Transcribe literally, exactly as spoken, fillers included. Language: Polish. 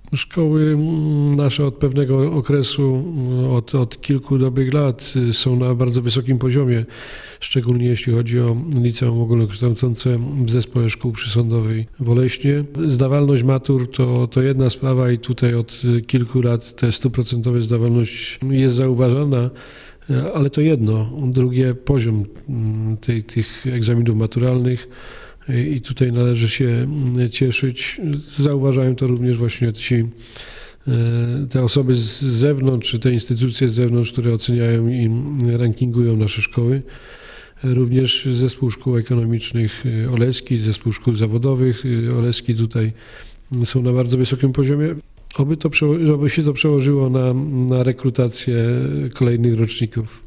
Szkoły nasze od pewnego okresu, od, od kilku dobrych lat są na bardzo wysokim poziomie, szczególnie jeśli chodzi o liceum ogólnokształcące w Zespole Szkół Przysądowej w Oleśnie. Zdawalność matur to, to jedna sprawa i tutaj od kilku lat ta stuprocentowa zdawalność jest zauważana, ale to jedno. Drugie, poziom tej, tych egzaminów maturalnych. I tutaj należy się cieszyć. Zauważają to również właśnie ci, te osoby z zewnątrz, czy te instytucje z zewnątrz, które oceniają i rankingują nasze szkoły. Również Zespół Szkół Ekonomicznych Oleski, Zespół Szkół Zawodowych Oleski tutaj są na bardzo wysokim poziomie. Oby, to, oby się to przełożyło na, na rekrutację kolejnych roczników.